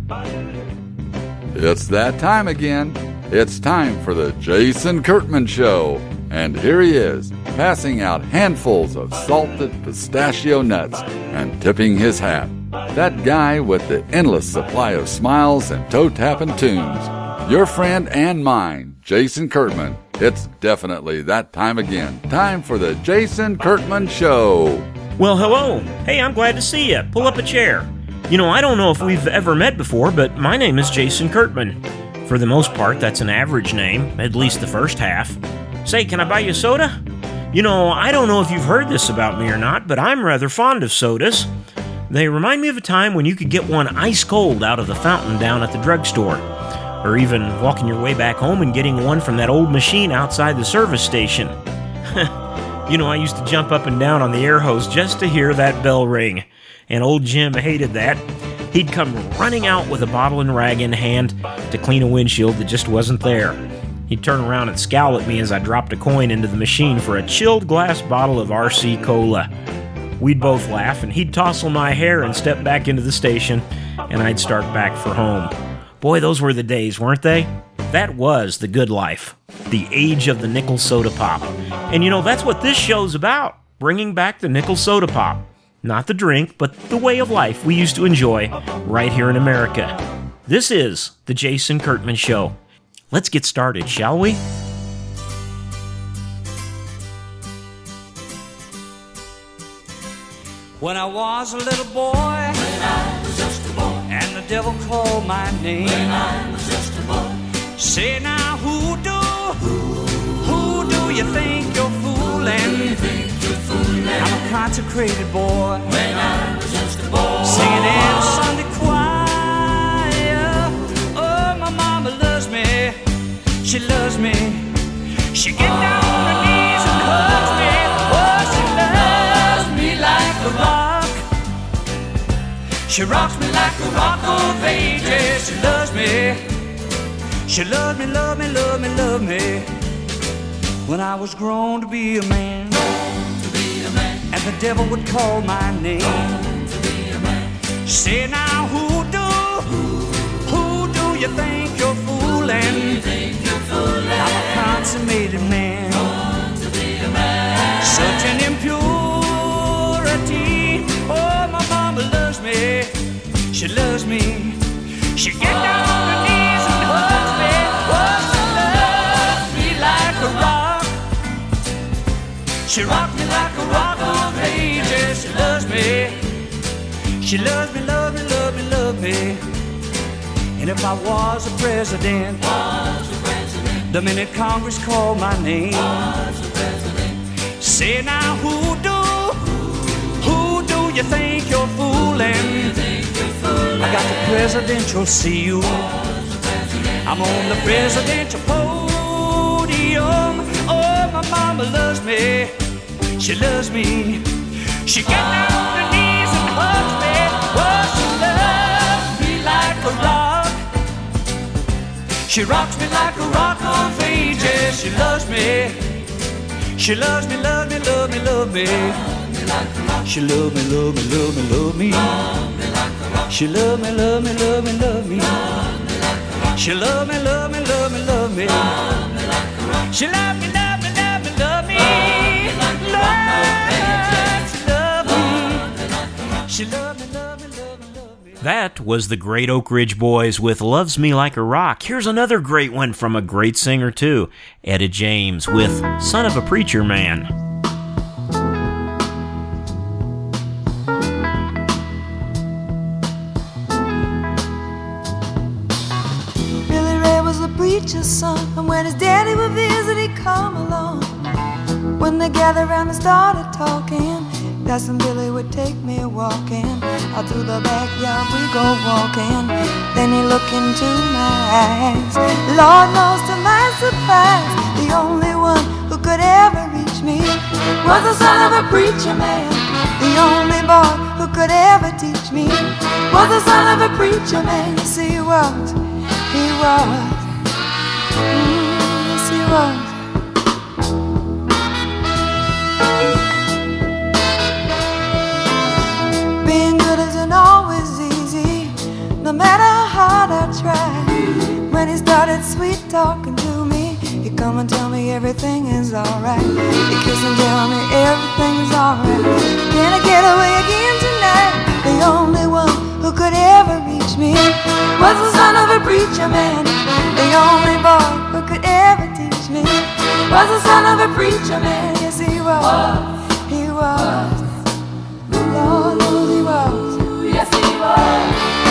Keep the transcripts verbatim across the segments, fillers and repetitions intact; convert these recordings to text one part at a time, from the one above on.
It's that time again. It's time for the Jason Kurtman Show. And here he is, passing out handfuls of salted pistachio nuts and tipping his hat. That guy with the endless supply of smiles and toe-tapping tunes. Your friend and mine, Jason Kurtman. It's definitely that time again. Time for the Jason Kurtman Show. Well, hello. Hey, I'm glad to see you. Pull up a chair. You know, I don't know if we've ever met before, but my name is Jason Kurtman. For the most part, that's an average name, at least the first half. Say, can I buy you a soda? You know, I don't know if you've heard this about me or not, but I'm rather fond of sodas. They remind me of a time when you could get one ice cold out of the fountain down at the drugstore. Or even walking your way back home and getting one from that old machine outside the service station. You know, I used to jump up and down on the air hose just to hear that bell ring. And old Jim hated that. He'd come running out with a bottle and rag in hand to clean a windshield that just wasn't there. He'd turn around and scowl at me as I dropped a coin into the machine for a chilled glass bottle of R C Cola. We'd both laugh, and he'd tousle my hair and step back into the station, and I'd start back for home. Boy, those were the days, weren't they? That was the good life. The age of the nickel soda pop. And you know, that's what this show's about. Bringing back the nickel soda pop. Not the drink, but the way of life we used to enjoy right here in America. This is the Jason Kurtman Show. Let's get started, shall we? When I was a little boy, when I was just a boy, and the devil called my name, when I was just a boy, say now who do, who, who do you think you're fooling? I'm a consecrated boy, when I was just a boy, singing in a Sunday choir. Oh, my mama loves me, she loves me, she get down on her knees and hugs me. Oh, she loves me like a rock, she rocks me like a rock of ages. She loves me, she loves me, love me, love me, love me. When I was grown to be a man, and the devil would call my name, say now who do, who, who do you think you're fooling? I'm a consummated man, such an impurity. Oh, my mama loves me, she loves me, she get down on her knees and hugs me. Oh, she loves me like a rock, she rocks me like a rock of ages. She loves me, she loves me, love me, love me, love me. And if I was a president, was a president, the minute Congress called my name, was a president, say now who do, who do you think you're fooling? I got the presidential seal, I'm on the presidential podium. Oh, my mama loves me, she loves me, she gets down on her knees and hugs me. Oh, she loves me like a rock, she rocks me like a rock of ages. She loves me, she loves me, love me, love me, love me. She love me, love me, love me, love me. She love me, love me, love me, love me. She love me, love me, love me, love me. She love me, love me, love me, love me. She love me, love me, love me, love me. That was the Great Oak Ridge Boys with Loves Me Like a Rock. Here's another great one from a great singer too, Etta James with Son of a Preacher Man. Billy Ray was the preacher's son, and when his daddy would visit, he'd come along. When they gathered around and started talking, Cousin Billy would take me walking. Out through the backyard we go walking. Then he looked into my eyes. Lord knows to my surprise, the only one who could ever reach me was the son of a preacher man. The only boy who could ever teach me was the son of a preacher man. Yes, he was, he was, mm, yes, he was. Being good isn't always easy. The matter how hard I try. When he started sweet talking to me, he'd come and tell me everything is alright. He'd kiss and tell me everything is alright. Can I get away again tonight? The only one who could ever reach me was the son of a preacher man. The only boy who could ever teach me was the son of a preacher man. Yes, he was. He was. Lord knows he was. Yes, he was.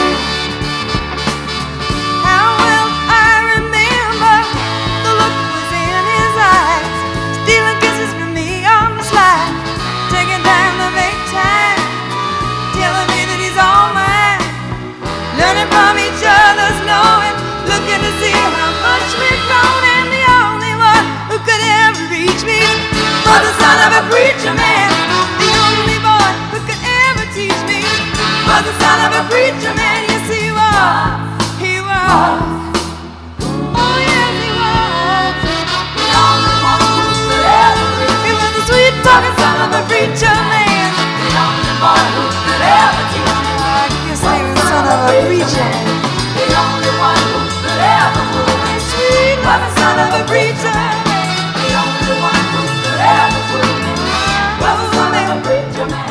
How well I remember the look was in his eyes, stealing kisses from me on the slide, taking time to make time, telling me that he's all mine, learning from each other's knowing, looking to see how much we've grown. And the only one who could ever reach me was the son of a preacher man. The only boy who could ever teach me was the son of a preacher man. Yes, he was. He was. Oh, yes, he was. The only one who could ever reach me. He was the sweet talking son of a preacher man. The only boy who could ever teach me. I guess he was the son of a preacher. The only one who could ever fool me. Sweet talking son of a preacher man. The only one who could ever fool me was the son of a preacher man.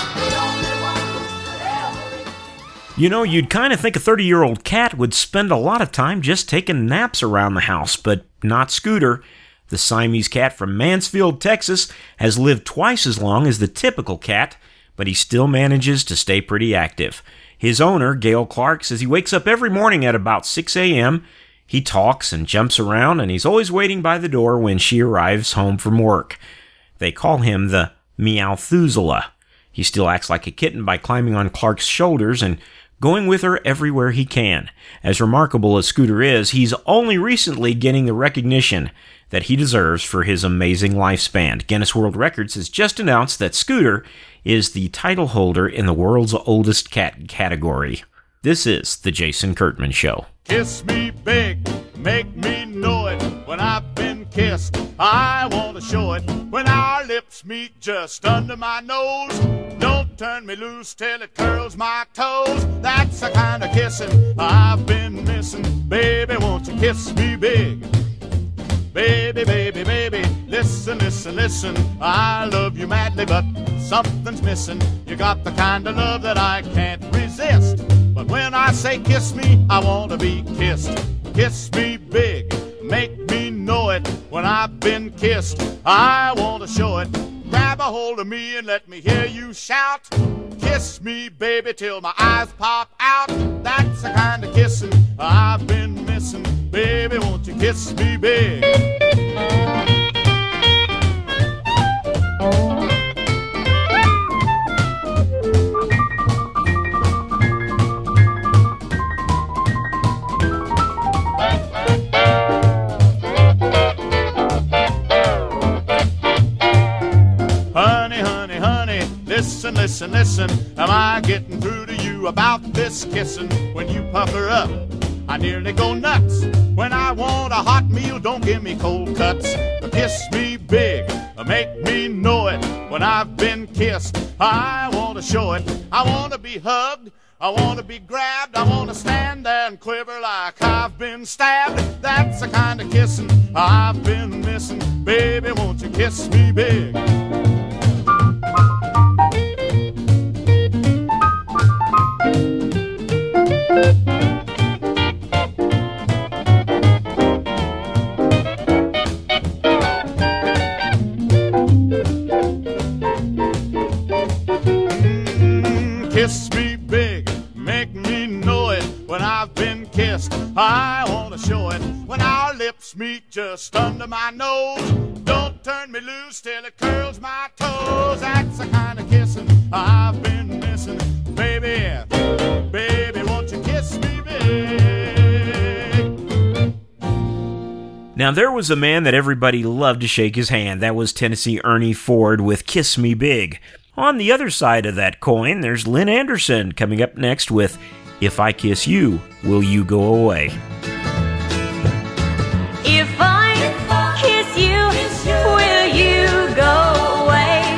You know, you'd kind of think a thirty-year-old cat would spend a lot of time just taking naps around the house, but not Scooter. The Siamese cat from Mansfield, Texas, has lived twice as long as the typical cat, but he still manages to stay pretty active. His owner, Gail Clark, says he wakes up every morning at about six a.m., he talks and jumps around, and he's always waiting by the door when she arrives home from work. They call him the Meowthuzela. He still acts like a kitten by climbing on Clark's shoulders and going with her everywhere he can. As remarkable as Scooter is, he's only recently getting the recognition that he deserves for his amazing lifespan. Guinness World Records has just announced that Scooter is the title holder in the world's oldest cat category. This is The Jason Kurtman Show. Kiss me big, make me know it. When I've been kissed, I want to show it. When our lips meet just under my nose, don't turn me loose till it curls my toes. That's the kind of kissing I've been missing. Baby, won't you kiss me big? Baby, baby, baby, listen, listen, listen. I love you madly, but something's missing. You got the kind of love that I can't resist. But when I say kiss me, I want to be kissed. Kiss me big, make me know it. When I've been kissed, I want to show it. Grab a hold of me and let me hear you shout. Kiss me, baby, till my eyes pop out. That's the kind of kissing I've been missing. Baby, won't you kiss me big? Listen, listen, listen, am I getting through to you about this kissing? When you pucker up, I nearly go nuts. When I want a hot meal, don't give me cold cuts. Kiss me big, make me know it. When I've been kissed, I want to show it. I want to be hugged, I want to be grabbed, I want to stand there and quiver like I've been stabbed. That's the kind of kissing I've been missing. Baby, won't you kiss me big? Kiss me big, make me know it. When I've been kissed, I want to show it. When our lips meet just under my nose, don't turn me loose till it curls my toes. That's the kind of kissing I've been missing. Baby, baby, won't you kiss me big? Now, there was a man that everybody loved to shake his hand. That was Tennessee Ernie Ford with Kiss Me Big. On the other side of that coin, there's Lynn Anderson coming up next with If I Kiss You, Will You Go Away? If I kiss you, will you go away?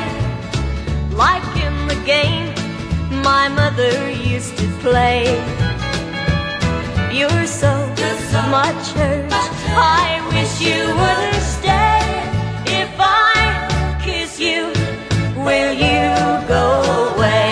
Like in the game my mother used to play. You're so much hurt. I wish you wouldn't stay. If I kiss you, will you go away?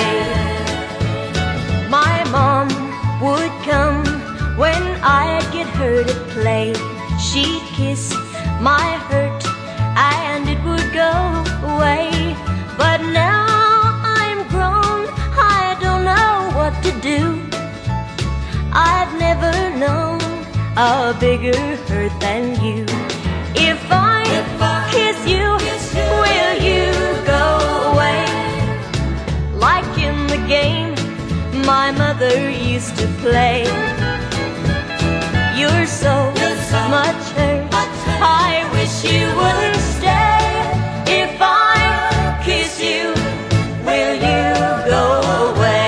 My mom would come when I'd get hurt at play. She'd kiss my hurt and it would go away. But now I'm grown, I don't know what to do. I've never known a bigger hurt than you. If I, if I kiss you, kiss you, will you go away? Like in the game my mother used to play. You're so, You're so much hurt. much hurt. I wish you wouldn't stay. If I kiss you, will you go away?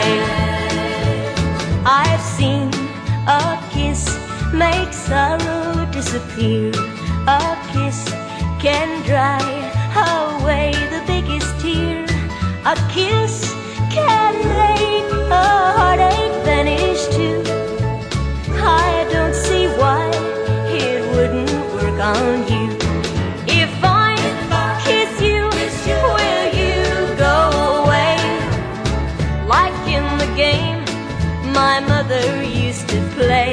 I've seen a kiss make sorrow disappear. A kiss can dry away the biggest tear. A kiss can make a heartache vanish too. I don't see why it wouldn't work on you. If I kiss you, will you go away? Like in the game my mother used to play.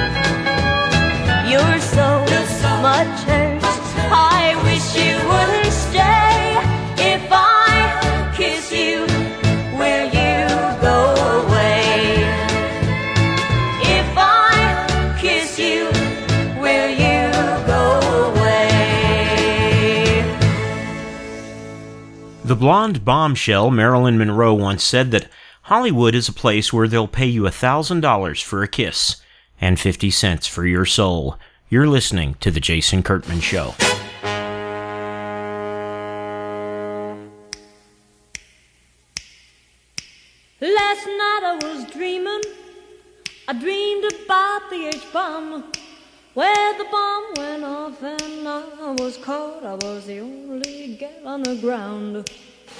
You're so, much hurt. I wish you wouldn't stay. If I kiss you, will you go away? If I kiss you, will you go away? The blonde bombshell Marilyn Monroe once said that Hollywood is a place where they'll pay you one thousand dollars for a kiss and fifty cents for your soul. You're listening to The Jason Kurtman Show. Last night I was dreaming, I dreamed about the H-bomb, where the bomb went off and I was caught. I was the only gal on the ground.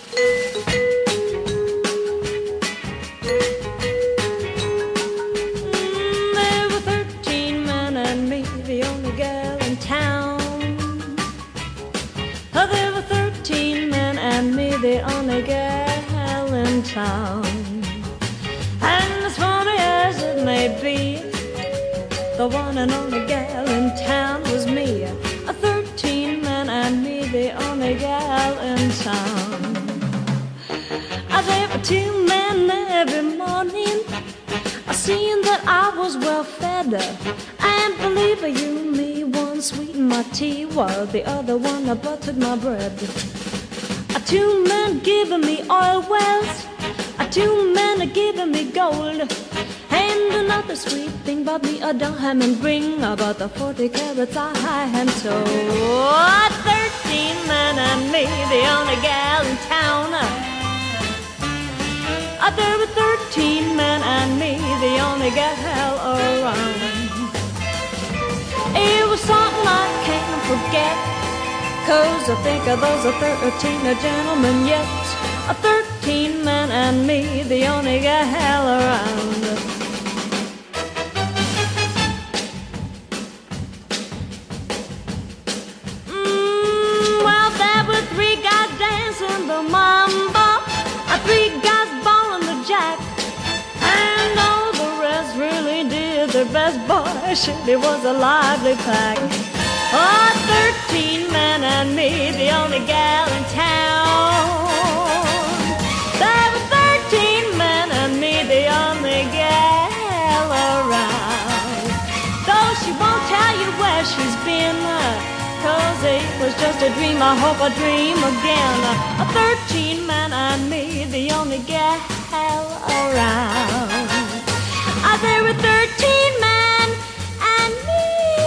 Mm, there were thirteen men and me, the only gal in town. Oh, there were thirteen men and me, the only gal in town. And as funny as it may be, the one and only gal in town was me. A thirteen man and me, the only gal in town. I there were two men every morning, I seen that I was well fed. And believe you me, one sweetened my tea while the other one buttered my bread. A two men giving me oil wells, a two men are giving me gold. And another sweet thing about me, a diamond ring, about the forty carats I am told. Thirteen men and me, the only gal in town. Uh, there were thirteen men and me, the only gal around. It was something I can't forget, 'cause I think of those thirteen gentlemen yet. A thirteen men and me, the only gal around. Mm, well, there were three guys dancing the mambo, three guys balling the jack, and all the rest really did their best. Boy, it was a lively pack. Oh, thirteen men and me, the only gal in town. There were thirteen men and me, the only gal around. Though she won't tell you where she's been, 'cause it was just a dream, I hope I dream again. A thirteen man and me, the only gal around. Ah, there were thirteen men and me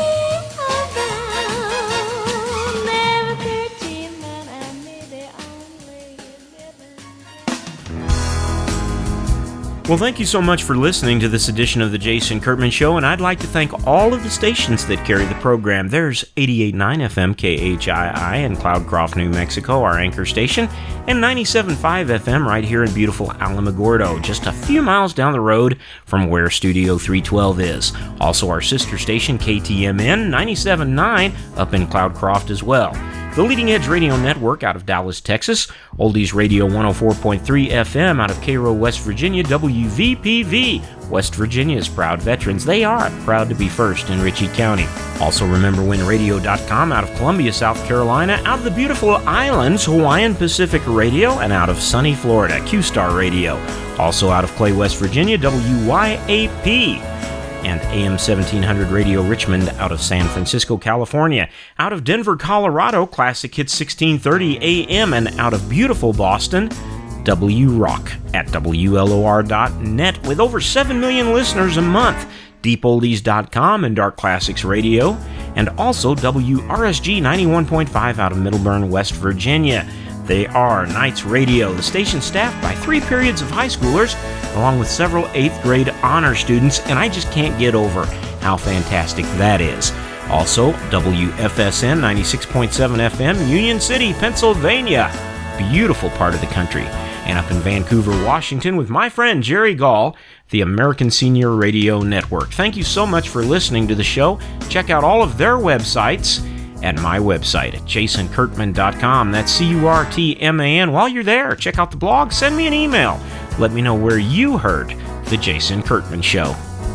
around. There were thirteen men and me, the only living. Well, thank you so much for listening to this edition of the Jason Kurtman Show, and I'd like to thank all of the stations that carry the program. There's eighty-eight point nine F M K H I I in Cloudcroft, New Mexico, our anchor station, and ninety-seven point five F M right here in beautiful Alamogordo, just a few miles down the road from where Studio three twelve is. Also our sister station, K T M N ninety-seven point nine, up in Cloudcroft as well. The Leading Edge Radio Network out of Dallas, Texas. Oldies Radio one oh four point three F M out of Cairo, West Virginia. W V P V, West Virginia's proud veterans. They are proud to be first in Ritchie County. Also remember win radio dot com out of Columbia, South Carolina. Out of the beautiful islands, Hawaiian Pacific Radio. And out of sunny Florida, Q-Star Radio. Also out of Clay, West Virginia, W Y A P. And A M seventeen hundred Radio Richmond out of San Francisco, California. Out of Denver, Colorado, Classic Hits sixteen thirty A M. And out of beautiful Boston, W Rock at W L O R dot net with over seven million listeners a month. Deep Oldies dot com and Dark Classics Radio. And also W R S G ninety-one point five out of Middleburn, West Virginia. They are Knights Radio, the station staffed by three periods of high schoolers, along with several eighth grade honor students, and I just can't get over how fantastic that is. Also, W F S N ninety-six point seven F M, Union City, Pennsylvania. Beautiful part of the country. And up in Vancouver, Washington, with my friend Jerry Gall, the American Senior Radio Network. Thank you so much for listening to the show. Check out all of their websites at my website at jason kurtman dot com. That's C U R T M A N. While you're there, check out the blog, send me an email. Let me know where you heard The Jason Kurtman Show.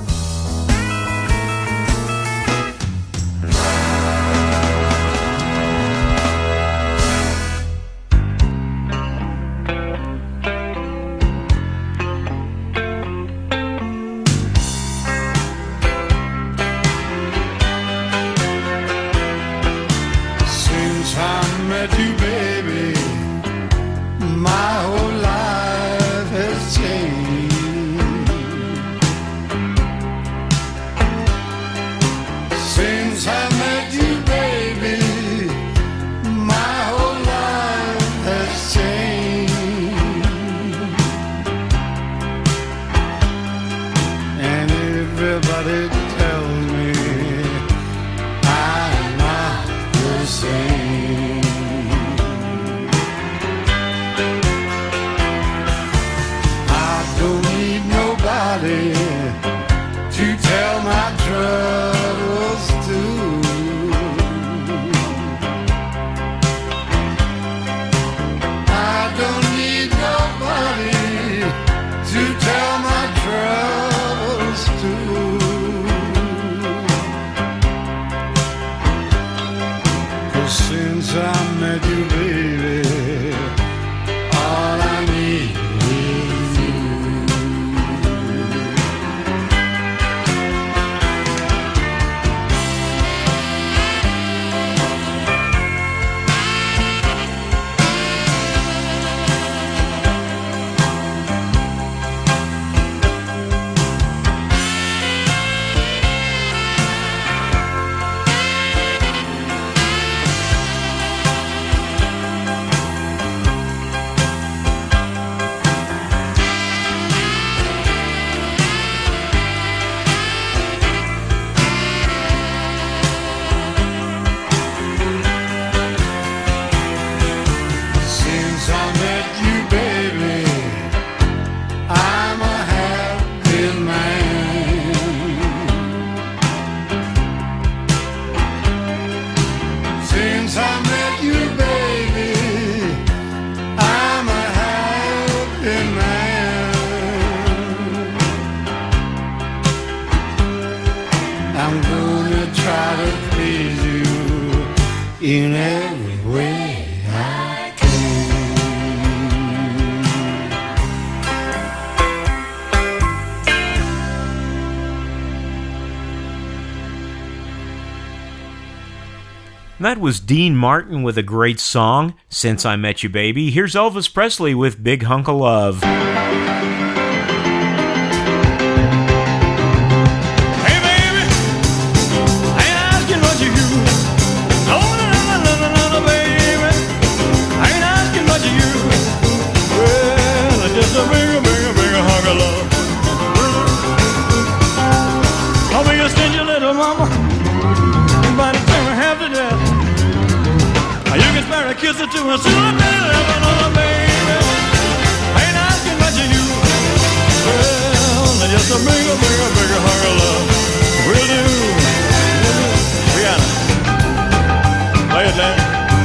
That was Dean Martin with a great song, Since I Met You Baby. Here's Elvis Presley with Big Hunk of Love. Hey baby, I ain't asking what you do. No, no, no, no, no, no, no, baby, I ain't asking what you do. Well, just a big, big, big hunk of love. kiss it to her. Soon I better have another baby. Ain't asking much of you. Well, just a bigger, bigger, bigger hunk of love will do. Rihanna, play it down.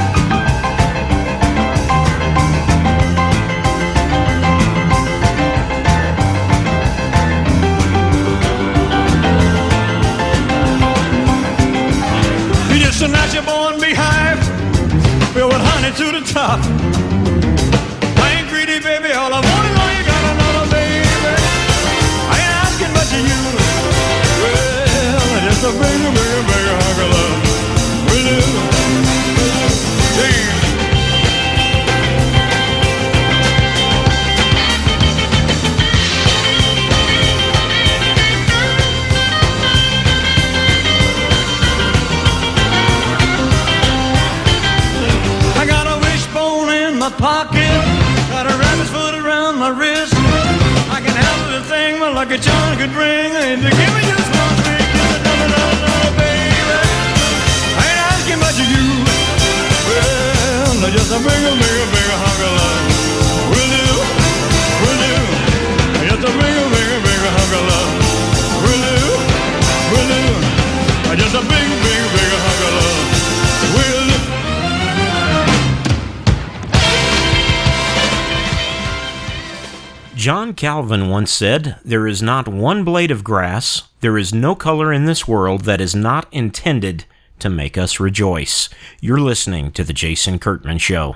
Just a natural born beehive, filled with honey to the top. I ain't greedy, baby, all I want is all you got another baby. I ain't asking much of you. Well, just a bigger, bigger, bigger hunk of love. Will do, will do. Damn. My pocket, got a rabbit's foot around my wrist. I can have everything my lucky charm could bring. And to give me just one big kiss, another, another, another, baby. I ain't asking much of you. Well, just a bigger, bigger, bigger hunk of love. Will do, will do. Just a bigger, bigger, bigger hunk of love. Will do, will do. Just a big, big, bigger hunk of love. Will do. John Calvin once said, "There is not one blade of grass, there is no color in this world that is not intended to make us rejoice." You're listening to The Jason Kurtman Show.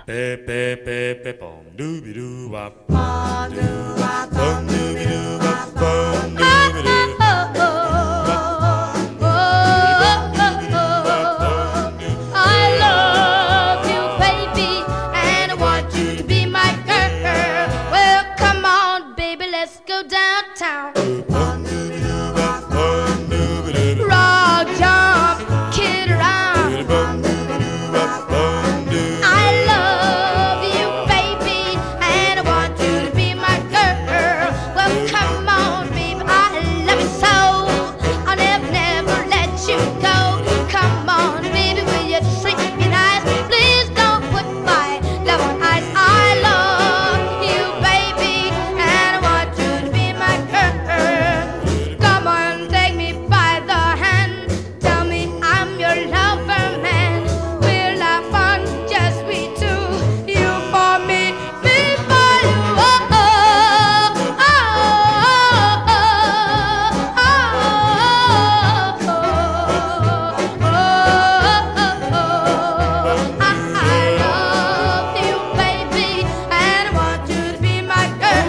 Rock, jump, kid around. I love you, baby, and I want you to be my girl. Well, come on, baby, I love you so. I'll never, never let you go. Come on, baby, will you treat me nice? Please don't put my love on ice. I love you, baby, and I want you to be my girl. Come on, take me by the hand. Tell me I'm your lover, man. We'll have fun, just we two. You for me, me for you. Oh, oh, oh, oh, oh, oh, oh, oh. I love you, baby, and I want you to be my girl.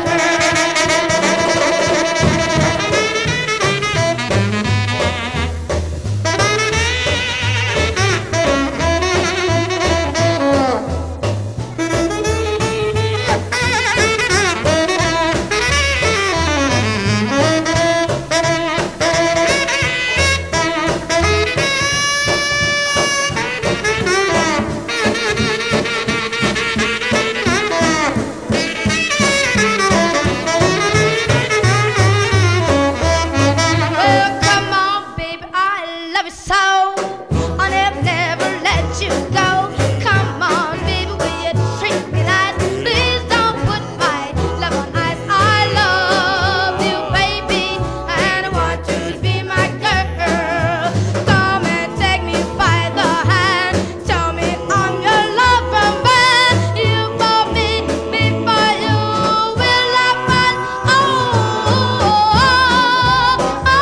Well, come on, baby, I love you so. I'll never, never let you go. Come on, baby, will you treat me nice? Please don't put my love on ice. I love you, baby, and I want you to be my girl. Come and take me by the hand. Tell me I'm your lover, man. You for me, me for you. We'll have fun. Oh, oh, oh, oh,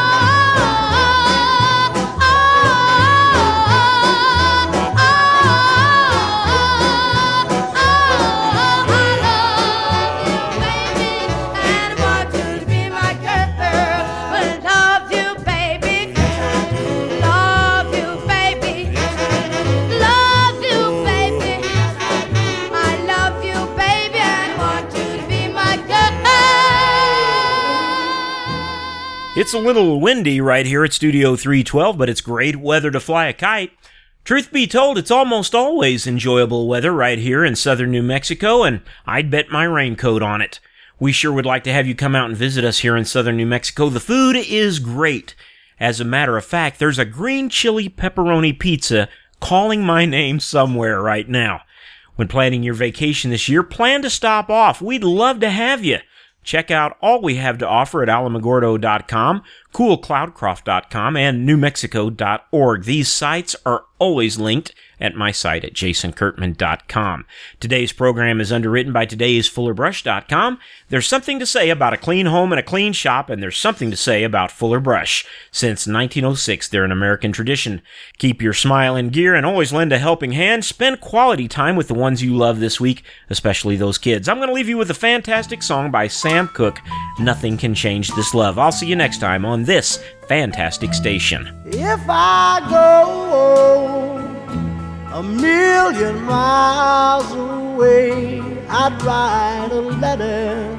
It's a little windy right here at Studio three twelve, but it's great weather to fly a kite. Truth be told, it's almost always enjoyable weather right here in southern New Mexico, and I'd bet my raincoat on it. We sure would like to have you come out and visit us here in southern New Mexico. The food is great. As a matter of fact, there's a green chili pepperoni pizza calling my name somewhere right now. When planning your vacation this year, plan to stop off. We'd love to have you. Check out all we have to offer at alamogordo dot com, cool cloudcroft dot com, and new mexico dot org. These sites are always linked at my site at jason kurtman dot com. Today's program is underwritten by todays fuller brush dot com. There's something to say about a clean home and a clean shop, and there's something to say about Fuller Brush. Since nineteen oh six, they're an American tradition. Keep your smile in gear and always lend a helping hand. Spend quality time with the ones you love this week, especially those kids. I'm going to leave you with a fantastic song by Sam Cooke, Nothing Can Change This Love. I'll see you next time on this fantastic station. If I go a million miles away, I'd write a letter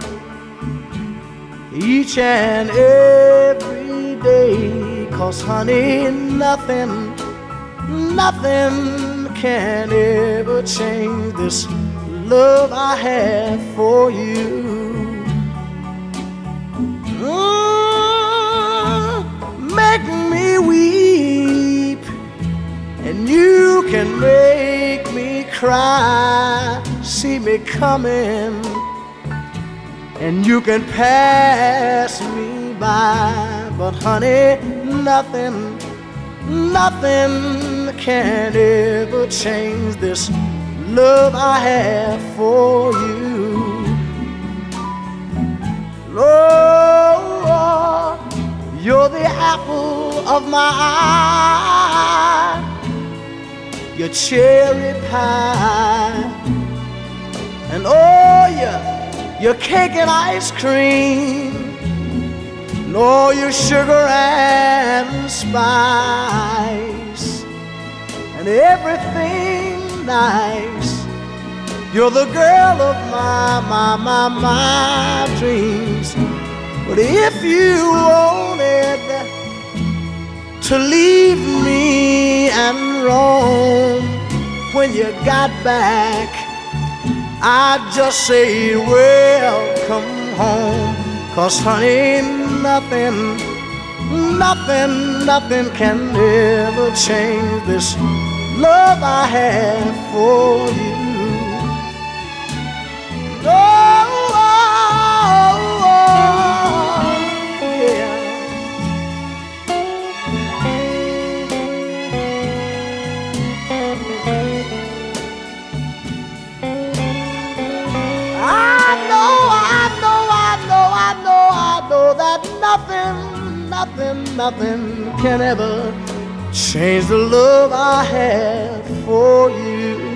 each and every day. 'Cause honey, nothing, nothing can ever change this love I have for you. Mm, make me weep, and you can make me cry. See me coming, and you can pass me by. But honey, nothing, nothing can ever change this love I have for you. Lord, you're the apple of my eye, your cherry pie, and oh, your, your cake and ice cream, and all your sugar and spice, and everything nice. You're the girl of my, my, my, my dreams. But if you wanted to leave me and roam, when you got back, I'd just say welcome home. 'Cause honey, nothing, nothing, nothing can ever change this love I have for you. Oh, oh, oh, yeah. I know, I know, I know, I know, I know that nothing, nothing, nothing can ever change the love I have for you.